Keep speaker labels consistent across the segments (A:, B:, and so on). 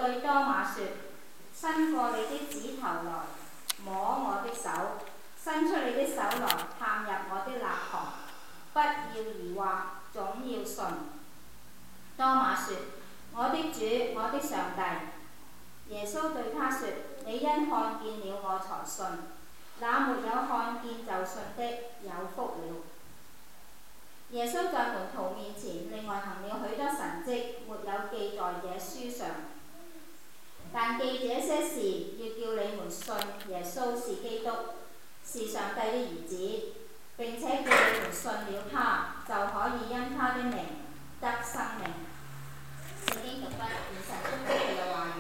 A: 對多馬說：伸過你的指頭來摸我的手，伸出你的手來探入我的肋旁，不要疑惑，總要信。多馬說：我的主，我的上帝。耶穌對他說：你因看見了我才信，那沒有看見就信的有福了。耶穌在門徒面前另外行了許多神蹟，沒有記在這書上。但記這些事，要叫你們信耶穌是基督，是上帝的兒子，並且叫你們信了他，就可以因他的名得生命。聖經讀畢，願神祝福佢嘅話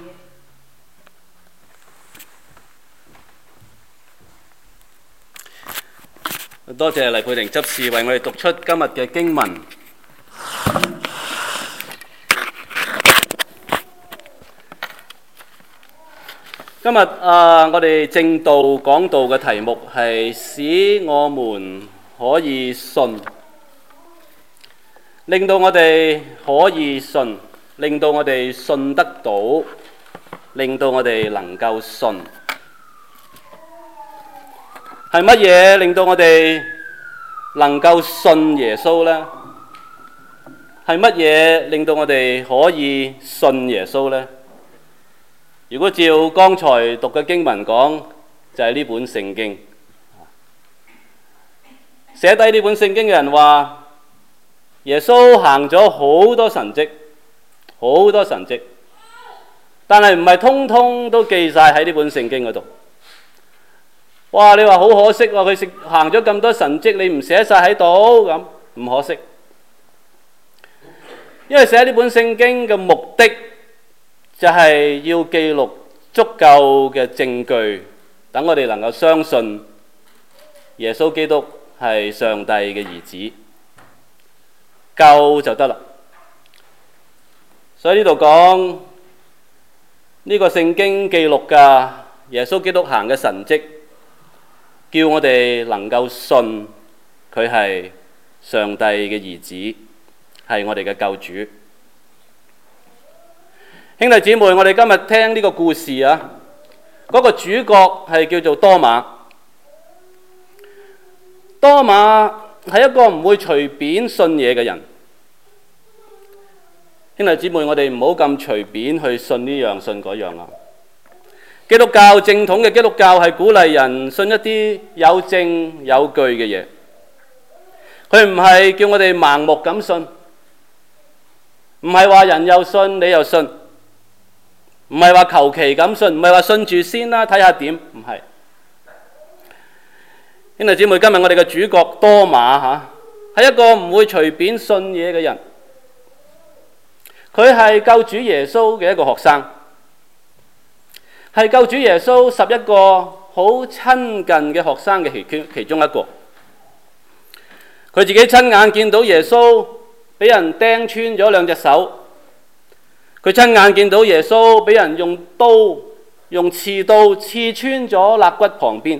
B: 語。多謝黎佩婷執事為我哋讀出今日嘅經文。今日我哋正道講道嘅題目係使我們可以信，令到我哋可以信，令到我哋信得到，令到我哋能夠信。係乜嘢令到我哋能夠信耶穌呢？係乜嘢令到我哋可以信耶穌呢？如果照剛才讀嘅經文講，就係呢本聖經。寫低呢本聖經嘅人話，耶穌行咗好多神蹟，好多神蹟，但係唔係通通都記晒喺呢本聖經嗰度。哇！你話好可惜喎，佢行咗咁多神蹟，你唔寫晒喺度，咁唔可惜。因為寫呢本聖經嘅目的就係要記錄足夠嘅證據，等我哋能夠相信耶穌基督係上帝嘅兒子，夠就得啦。所以呢度講呢個聖經記錄嘅耶穌基督行嘅神蹟，叫我哋能夠信佢係上帝嘅兒子，係我哋嘅救主。兄弟姊妹，我哋今日聽呢個故事啊，嗰個主角係叫做多馬。多馬係一個唔會隨便信嘢嘅人。兄弟姊妹，我哋唔好咁隨便去信呢樣信嗰樣啊！基督教正統嘅基督教係鼓勵人信一啲有證有據嘅嘢，佢唔係叫我哋盲目咁信，唔係話人又信你又信，唔係話求其咁信，唔係話信住先啦，睇下點，唔係。兄弟姊妹，今日我哋嘅主角多馬係一個唔會隨便信嘢嘅人，佢係救主耶穌嘅一個學生，係救主耶穌11個好親近嘅學生嘅其中一個。佢自己親眼見到耶穌俾人釘穿咗2隻手，佢親眼見到耶穌俾人用刺刀刺穿咗肋骨旁邊，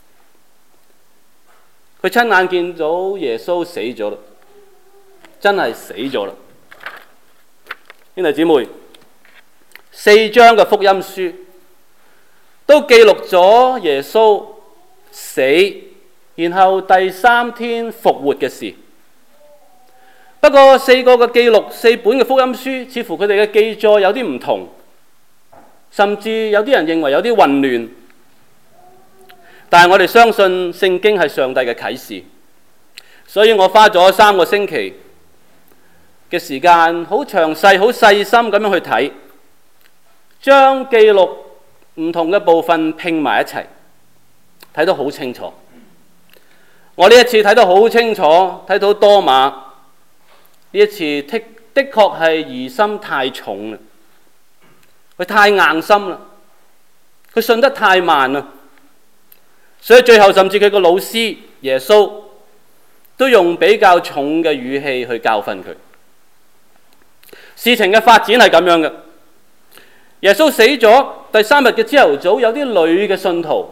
B: 佢親眼見到耶穌死咗啦，真係死咗啦。兄弟姊妹，4章嘅福音書都記錄咗耶穌死，然後第3天復活嘅事。不過4個嘅記錄，4本嘅福音書，似乎佢哋嘅記載有啲唔同，甚至有啲人認為有啲混亂。但係我哋相信聖經係上帝嘅啟示，所以我花咗3個星期嘅時間，好詳細、好細心咁樣去睇，將記錄唔同嘅部分拼埋一齊，睇得好清楚。我呢一次睇得好清楚，睇到多馬呢一次的確係疑心太重啦，佢太硬心啦，佢信得太慢啦，所以最後甚至佢個老師耶穌都用比較重嘅語氣去教訓佢。事情嘅發展係咁樣嘅，耶穌死咗，第3日嘅朝頭早，有啲女嘅信徒，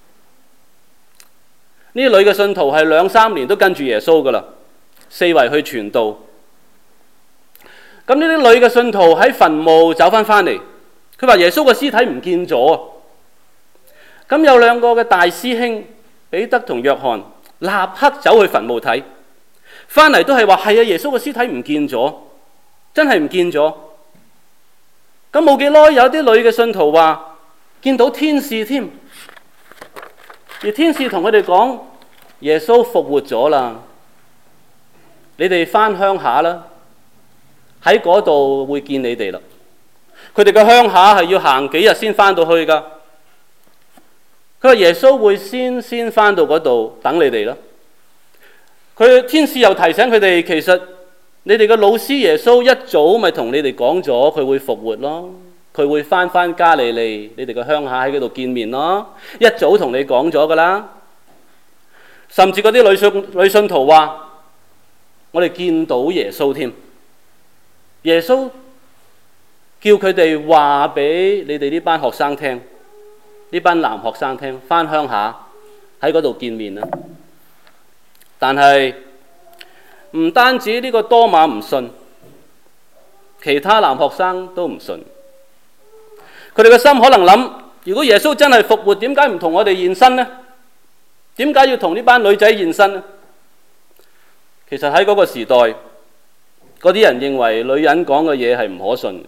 B: 呢啲女嘅信徒係2-3年都跟住耶穌噶啦，四圍去傳道。咁呢啲女嘅信徒喺墳墓走翻嚟， 佢話耶穌嘅屍體唔見咗。咁有兩個嘅大師兄彼得同約翰立刻走去墳墓睇，翻嚟都係話係啊，耶穌嘅屍體唔見咗，真係唔見咗。咁冇幾耐，有啲女嘅信徒話見到天使添，而天使同佢哋講耶穌復活咗啦，你哋翻鄉下啦，喺嗰度會見你哋啦。佢哋嘅鄉下係要行幾日先翻到去㗎。佢話耶穌會先翻到嗰度等你哋啦。天使又提醒佢哋，其實你哋嘅老師耶穌一早咪同你哋講咗佢會復活咯，佢會翻加利利，你哋嘅鄉下喺嗰度見面咯，一早同你講咗㗎啦。甚至嗰啲女信徒話我哋見到耶穌添，耶穌叫佢哋話俾你哋呢班學生聽，呢班男學生聽，翻鄉下喺嗰度見面啦。但係唔單止呢個多馬唔信，其他男學生都唔信。佢哋嘅心可能諗，如果耶穌真係復活，點解唔同我哋現身呢？點解要同呢班女仔現身呢？其實喺嗰個時代，嗰啲人認為女人講嘅嘢係唔可信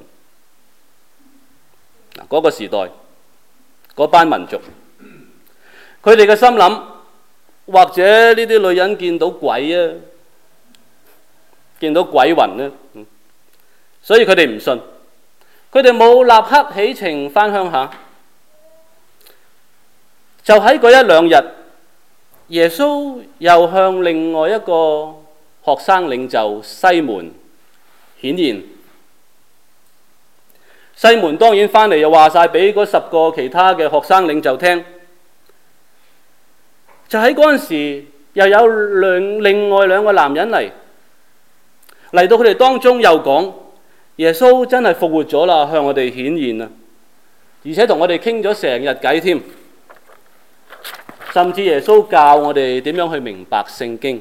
B: 嘅。嗰個時代，嗰班民族，佢哋嘅心諗，或者呢啲女人見到鬼啊，見到鬼魂啊，所以佢哋唔信。佢哋冇立刻起程返鄉下。就喺嗰一兩日，耶穌又向另外一個學生領袖西門顯現。西門當然返嚟又話晒俾嗰10個其他嘅學生領袖聽。就喺嗰陣時，又有另外2個男人嚟到佢哋當中，又講耶穌真係復活咗啦，向我哋顯現啦，而且同我哋傾咗成日偈添。甚至耶穌教我哋點樣去明白聖經。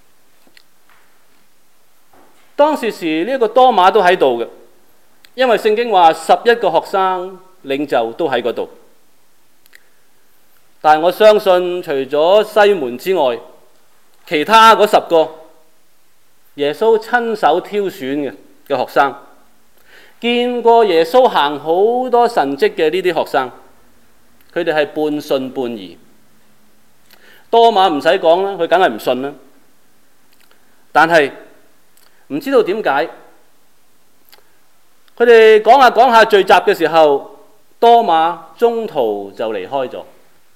B: 當時呢個多馬都喺度嘅，因為聖經話11個學生領袖都喺嗰度。但係我相信，除咗西門之外，其他嗰10個耶穌親手挑選嘅學生，見過耶穌行好多神蹟嘅呢啲學生，佢哋係半信半疑。多馬唔使講啦，佢梗係唔信啦。但係唔知道點解，佢哋講下聚集嘅時候，多馬中途就離開咗。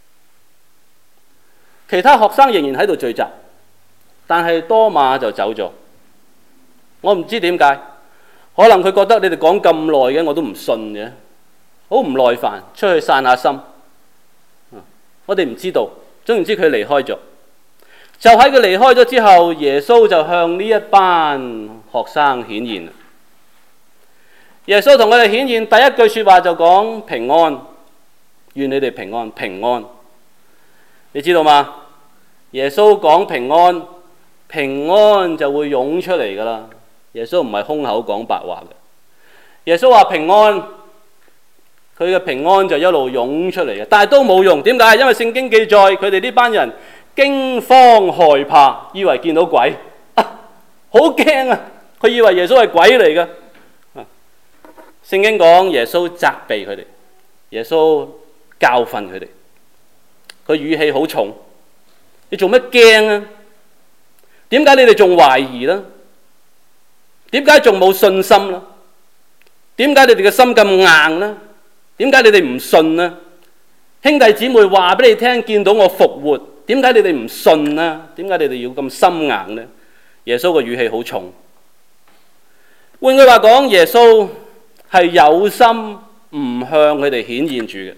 B: 其他學生仍然喺度聚集，但係多馬就走咗。我唔知點解，可能佢覺得你哋講咁耐嘅，我都唔信嘅，好唔耐煩，出去散下心。我哋唔知道，總言之佢離開咗。就喺佢離開咗之後，耶穌就向呢一班學生顯現。耶穌同佢哋顯現，第一句說話就講平安，願你哋平安，平安。你知道嗎？耶穌講平安，平安就會湧出嚟噶啦。耶穌唔係空口講白話嘅。耶穌話平安，佢嘅平安就一路湧出嚟嘅，但係都冇用。點解？因為聖經記載佢哋呢班人驚慌害怕，以為見到鬼，好驚啊！佢以為耶穌係鬼嚟嘅。聖經講耶穌責備佢哋，耶穌教訓佢哋，佢語氣好重。你做乜驚啊？點解你哋仲懷疑呢？點解仲冇信心呢？點解你哋嘅心咁硬呢？點解你哋唔信呢？兄弟姊妹話俾你聽，見到我復活，點解你哋唔信呢？點解你哋要咁心硬呢？耶穌嘅語氣好重。換句話講，耶穌係有心唔向佢哋顯現住嘅。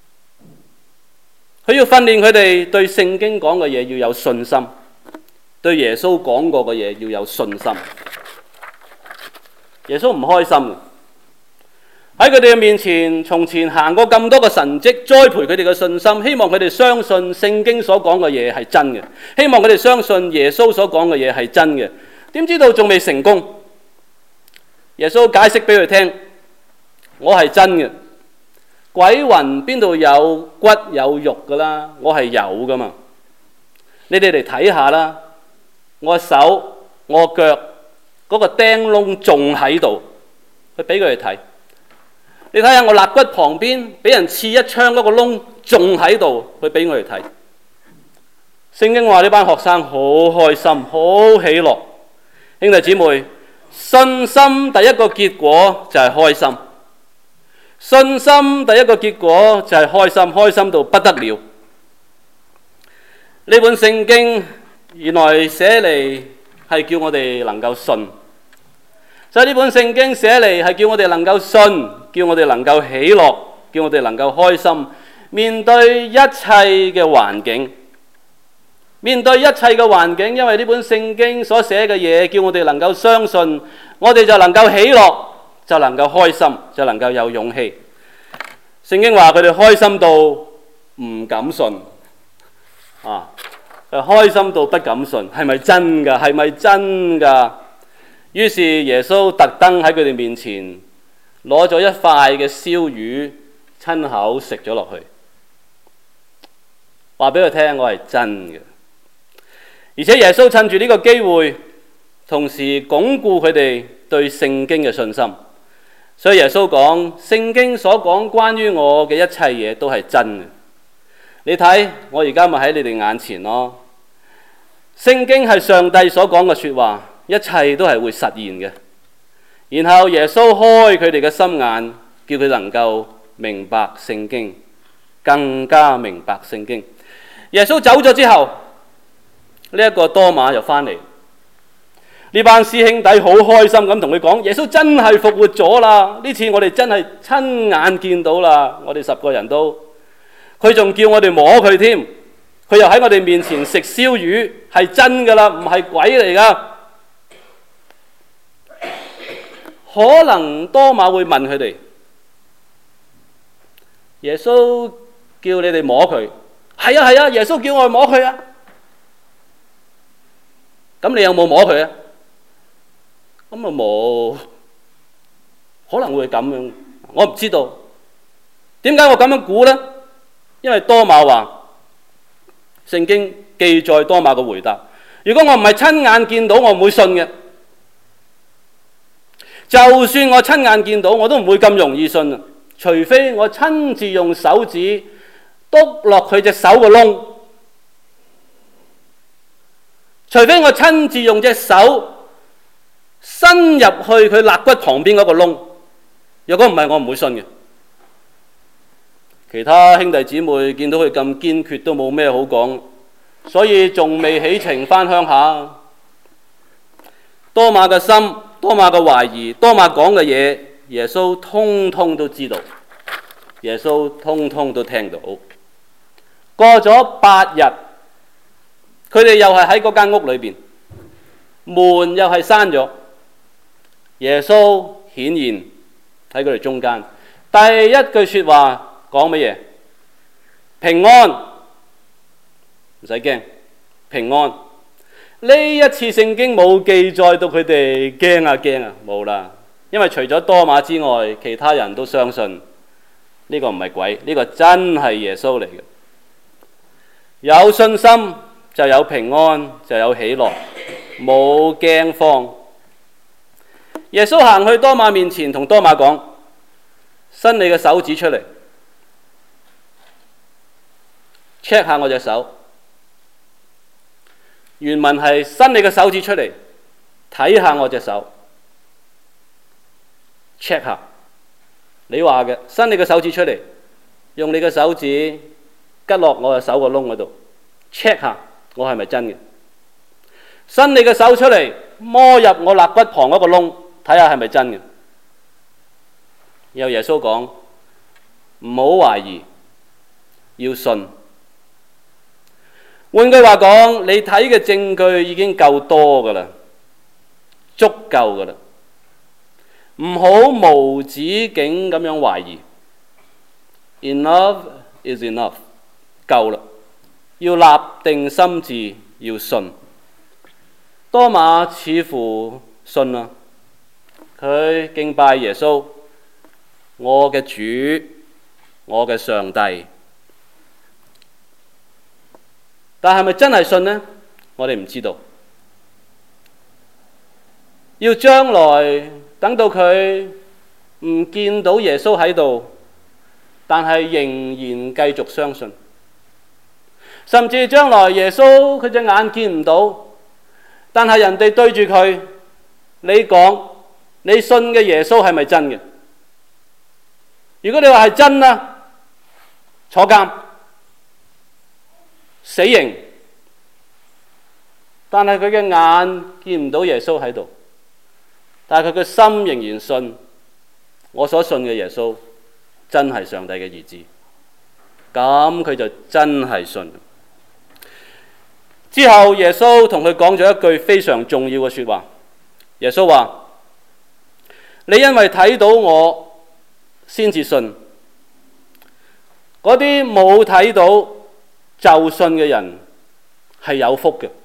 B: 佢要訓練佢哋對聖經講嘅嘢要有信心，對耶穌講過嘅嘢要有信心。耶穌唔開心嘅，喺佢哋嘅面前，從前行過咁多個神蹟，栽培佢哋嘅信心，希望佢哋相信聖經所講嘅嘢係真嘅，希望佢哋相信耶穌所講嘅嘢係真嘅。點知道仲未成功？耶穌解釋俾佢聽，我係真嘅， 鬼魂邊度有骨有肉噶啦？我係有噶嘛。你哋嚟睇下啦，我手我腳嗰個釘窿仲喺度，佢俾佢哋睇。你睇下我肋骨旁邊俾人刺一槍嗰個窿仲喺度，佢俾我哋睇。聖經話呢班學生好開心，好喜樂。兄弟姊妹，信心第一個結果就係開心。信心第一個結果就係開心，開心到不得了。呢本聖經原來寫嚟係叫我哋能夠信，所以呢本聖經寫嚟係叫我哋能夠信，叫我哋能夠喜樂，叫我哋能夠開心，面對一切嘅環境。面對一切嘅環境，因為呢本聖經所寫嘅嘢，叫我哋能夠相信，我哋就能夠喜樂，就能夠開心，就能夠有勇氣。聖經話佢哋開心到唔敢信，開心到不敢信，係咪真㗎？係咪真㗎？於是耶穌特登喺佢哋面前攞咗一塊嘅燒魚，親口食咗落去，話俾佢聽我係真嘅。而且耶穌趁住呢個機會，同時鞏固佢哋對聖經嘅信心。所以耶穌講，聖經所講關於我嘅一切嘢都係真嘅。你睇，我而家咪喺你哋眼前咯。聖經係上帝所講嘅說話，一切都係會實現嘅。然後耶穌開佢哋嘅心眼，叫佢能夠明白聖經，更加明白聖經。耶穌走咗之後，呢一個多馬又翻嚟，呢班師兄弟好開心咁同佢講：耶穌真係復活咗啦！呢次我哋真係親眼見到啦！我哋10個人都，佢仲叫我哋摸佢添，佢又喺我哋面前食燒魚，係真噶啦，唔係鬼嚟噶。可能多馬會問佢哋：耶穌叫你哋摸佢，係啊係啊，耶穌叫我哋摸佢啊。咁你有冇摸佢啊？咁啊冇，可能會咁樣，我唔知道。點解我咁樣估呢？因為多馬話，聖經記載多馬嘅回答：如果我唔係親眼見到，我唔會信嘅。就算我親眼見到，我都唔會咁容易信啊！除非我親自用手指篤落佢隻手個窿。除非我親自用隻手伸入去佢肋骨旁邊嗰個窿，若果唔係，我唔會信嘅。其他兄弟姊妹見到佢咁堅決，都冇咩好講，所以仲未起程返鄉下。多馬嘅心，多馬嘅懷疑，多馬講嘅嘢，耶穌通通都知道，耶穌通通都聽到。過咗8日。佢哋又係喺嗰間屋裏邊，門又係閂咗。耶穌顯現喺佢哋中間，第一句說話講乜嘢？平安，唔使驚，平安。呢一次聖經冇記載到佢哋驚啊，冇啦。因為除咗多馬之外，其他人都相信呢個唔係鬼，呢個真係耶穌嚟嘅。有信心就有平安，就有喜樂，冇驚慌。耶穌行去多馬面前，同多馬講：伸你嘅手指出嚟 ，check 下我隻手。原文係伸你嘅手指出嚟，睇下我隻手 ，check 下。你話嘅，伸你嘅手指出嚟，用你嘅手指拮落我嘅手個窿嗰度 ，check 下。我係咪真嘅？伸你嘅手出嚟，摸入我肋骨旁嗰個窿，睇下係咪真嘅。然後耶穌講：唔好懷疑，要信。換句話講，你睇嘅證據已經夠多噶啦，足夠噶啦，唔好無止境咁樣懷疑。Enough is enough， 夠啦。要立定心志，要信。多馬似乎信啦，佢敬拜耶穌，我嘅主， 我嘅上帝。但係咪真係信呢？我哋唔知道。要將來等到佢唔見到耶穌喺度，但係仍然繼續相信。甚至將來耶穌佢隻眼見唔到，但係人哋對住佢，你講你信嘅耶穌係咪真嘅？如果你話係真啦，坐監、死刑。但係佢嘅眼見唔到耶穌喺度，但係佢嘅心仍然信我所信嘅耶穌真係上帝嘅兒子，咁佢就真係信。之後耶穌同佢講咗一句非常重要嘅說話。耶穌話：你因為睇到我先至信，嗰啲冇睇到就信嘅人係有福嘅。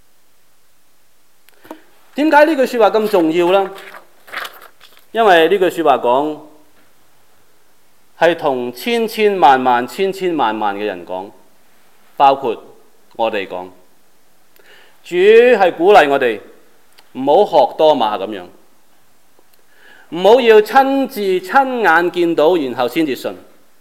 B: 點解呢句說話咁重要呢？因為呢句說話講係同千千萬萬嘅人講，包括我哋講。主係鼓勵我哋唔好學多馬咁樣，唔好要親眼見到然後先至信，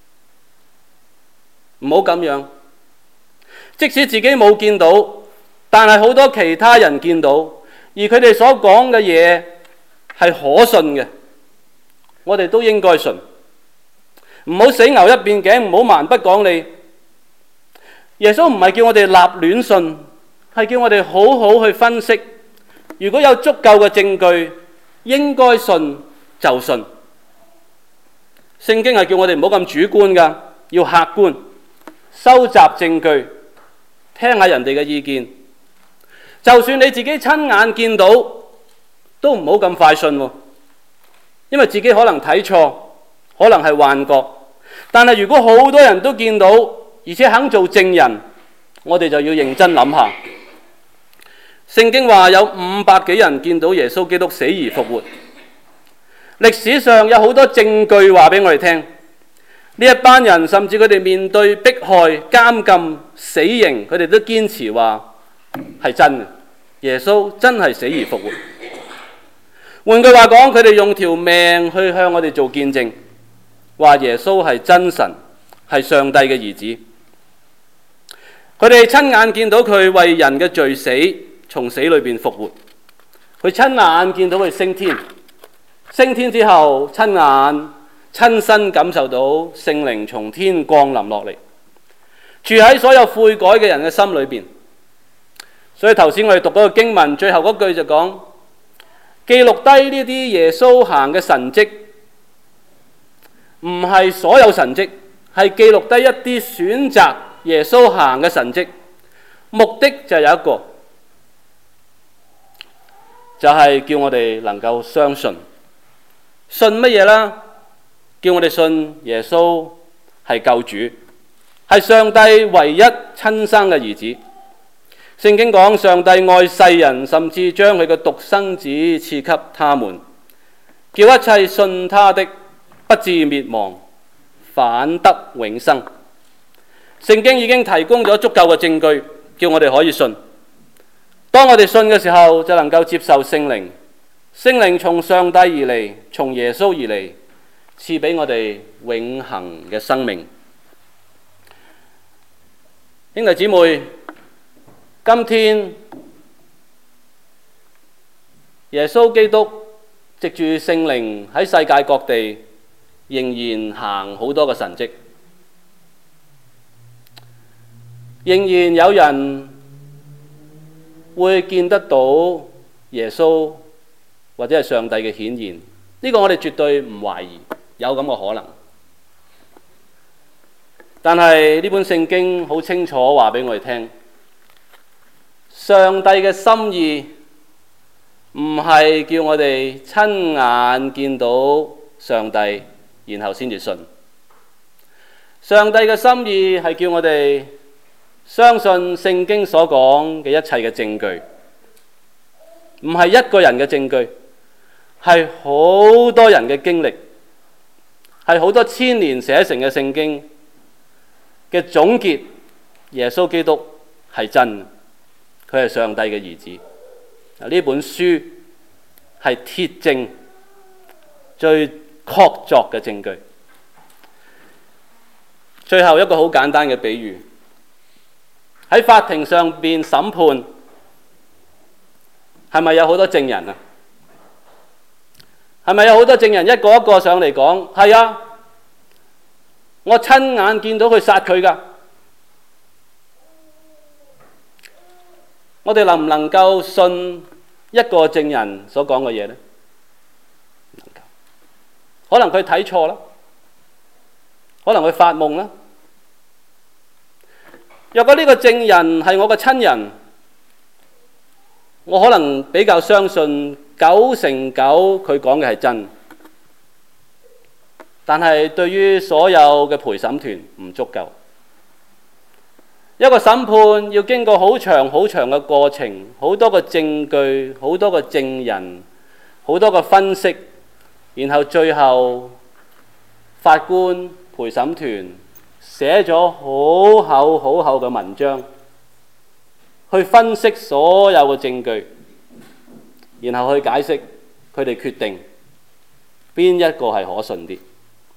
B: 唔好咁樣。即使自己冇見到，但係好多其他人見到，而佢哋所講嘅嘢係可信嘅，我哋都應該信。唔好死牛一邊頸，唔好蠻不講理。耶穌唔係叫我哋立亂信，係叫我哋好好去分析。如果有足夠嘅證據，應該信就信。聖經係叫我哋唔好咁主觀㗎，要客觀，收集證據，聽下人哋嘅意見。就算你自己親眼見到，都唔好咁快信喎，因為自己可能睇錯，可能係幻覺。但係如果好多人都見到，而且肯做證人，我哋就要認真諗下。聖經話有500幾人見到耶穌基督死而復活。歷史上有好多證據話俾我哋聽，呢一班人甚至佢哋面對迫害、監禁、死刑，佢哋都堅持話係真嘅，耶穌真係死而復活。換句話講，佢哋用條命去向我哋做見證，話耶穌係真神，係上帝嘅兒子。佢哋親眼見到佢為人嘅罪死，從死裏邊復活。佢親眼見到佢升天，升天之後親身感受到聖靈從天降臨落嚟，住喺所有悔改嘅人嘅心裏邊。所以頭先我哋讀嗰個經文最後嗰句就講，記錄低呢啲耶穌行嘅神蹟，唔係所有神蹟，係記錄低一啲選擇耶穌行嘅神蹟，目的就有一個，就係叫我哋能夠相信。信乜嘢啦？叫我哋信耶穌係救主，係上帝唯一親生嘅兒子。聖經講上帝愛世人，甚至將佢嘅獨生子賜給他們，叫一切信他的不至滅亡，反得永生。聖經已經提供咗足夠嘅證據，叫我哋可以信。當我哋信嘅時候，就能夠接受聖靈。聖靈從上帝而嚟，從耶穌而嚟，賜俾我哋永恆嘅生命。兄弟姊妹，今天耶穌基督藉住聖靈喺世界各地仍然行好多嘅神蹟，仍然有人會見得到耶穌或者係上帝嘅顯現。呢個我哋絕對唔懷疑有咁嘅可能。但係呢本聖經好清楚話俾我哋聽，上帝嘅心意唔係叫我哋親眼見到上帝然後先至信。上帝嘅心意係叫我哋相信聖經所講嘅一切嘅證據，唔係一個人嘅證據，係好多人嘅經歷， 係好多千年寫成嘅聖經嘅總結。耶穌基督係真，佢係上帝嘅兒子。呢本書係鐵證，最確鑿嘅證據。最後一個好簡單嘅比喻，喺法庭上邊審判，係咪有好多證人啊？係咪有好多證人一個一個上嚟講？係啊，我親眼見到佢殺佢㗎。我哋能唔能夠信一個證人所講嘅嘢呢？唔能夠。可能佢睇錯啦，可能佢發夢啦。若果呢個證人係我嘅親人，我可能比較相信9成9佢講嘅係真。但係對於所有嘅陪審團唔足夠。一個審判要經過好長好長嘅過程，好多個證據，好多個證人，好多個分析，然後最後法官陪審團寫咗好厚好厚嘅文章去分析所有嘅證據，然後去解釋佢哋決定邊一個係可信啲。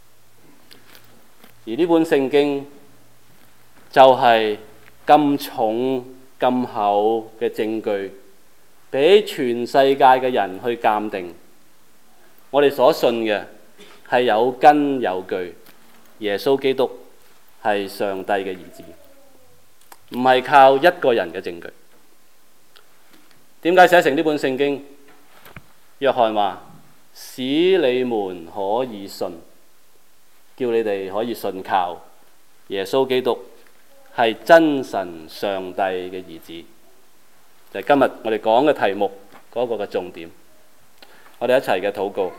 B: 而呢本聖經就係咁重咁厚嘅證據，俾全世界嘅人去鑑定我哋所信嘅係有根有據，耶穌基督係上帝嘅兒子，唔係靠一個人嘅證據。點解寫成呢本聖經？約翰話：使你們可以信，叫你哋可以信靠耶穌基督係真神上帝嘅兒子。就係今日我哋講嘅題目嗰個嘅重點。我哋一齊嘅禱告。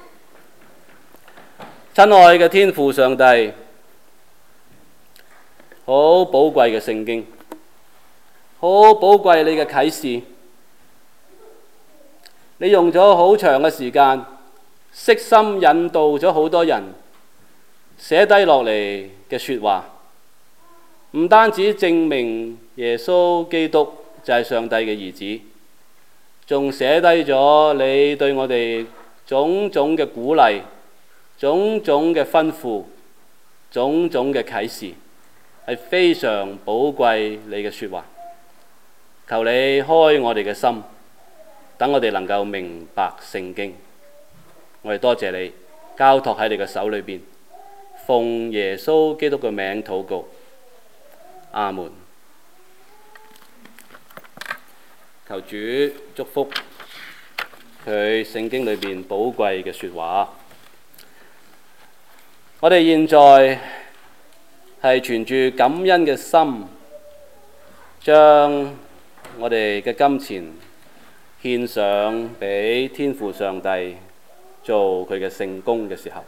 B: 親愛嘅天父上帝，好寶貴嘅聖經，好寶貴你嘅啟示。你用咗好長嘅時間，悉心引導咗好多人寫低落嚟嘅說話，唔單止證明耶穌基督就係上帝嘅兒子，仲寫低咗你對我哋種種嘅鼓勵，種種嘅吩咐，種種嘅啟示，係非常寶貴你嘅說話。求你開我哋嘅心，等我哋能夠明白聖經。我哋多謝你，交託喺你嘅手裏邊，奉耶穌基督嘅名禱告，阿門。求主祝福佢聖經裏邊寶貴嘅說話。我哋現在係存住感恩嘅心，將我哋嘅金錢獻上俾天父上帝做佢嘅聖工嘅時候，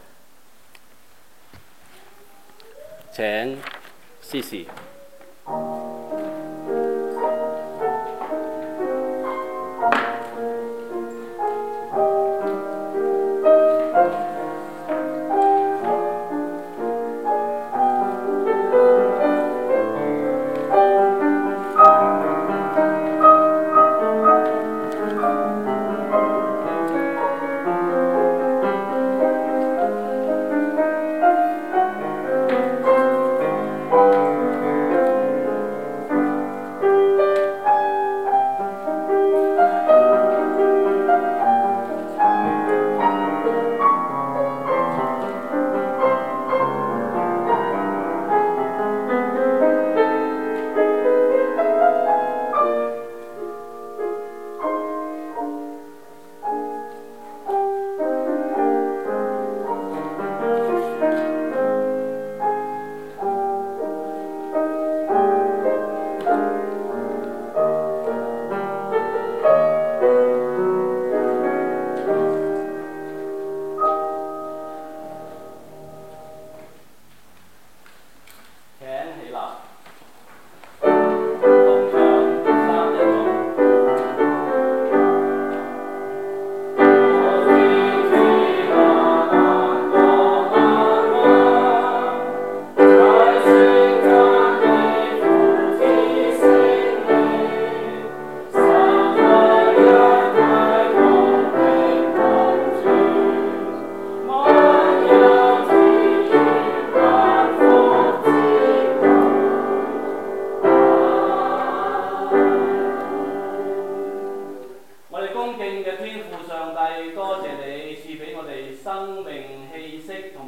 B: 請司事。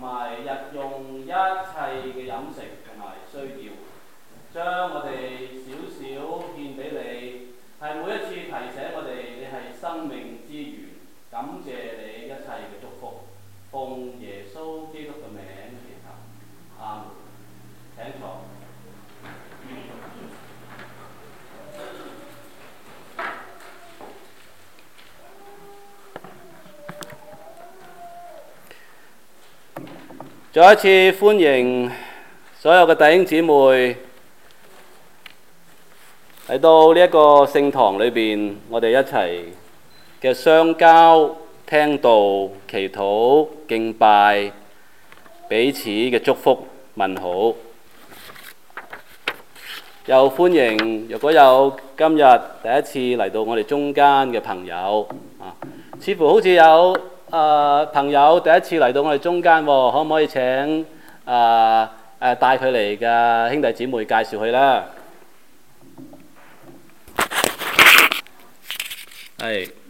B: 埋日用一切嘅飲食同埋需要，將我哋少少獻俾你，係每一次提醒我哋你係生命之源，感謝你一切嘅祝福，奉耶穌基督嘅名祈求，阿門。請坐。再一次歡迎所有嘅弟兄姊妹嚟到呢一個聖堂裏邊，我哋一齊嘅相交、聽道、祈禱、敬拜，彼此嘅祝福問好。又歡迎如果有今日第一次嚟到我哋中間嘅朋友似乎好似有朋友第一次嚟到我哋中間喎，可唔可以請帶佢嚟嘅兄弟姊妹介紹佢啦？係。